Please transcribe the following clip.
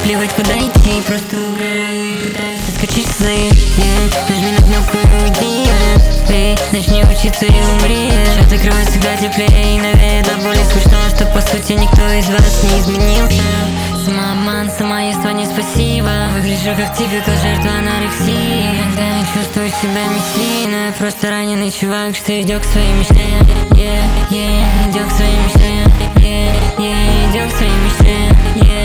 плевать куда идти, просто угораю и пытаюсь отскочить в свои Нажми на кнопку и уйди, начни учиться и умри. Шаг закрывай всегда теплее и новее. До боли смешно, что по сути никто из вас не изменился. Самообман, самоедство, не спасибо. Выгляжу как типика, жертва анорексии. Иногда я чувствую себя мессией, просто раненый чувак, что идет к своей мечте. Идет к своей мечте. Идет к своей мечте.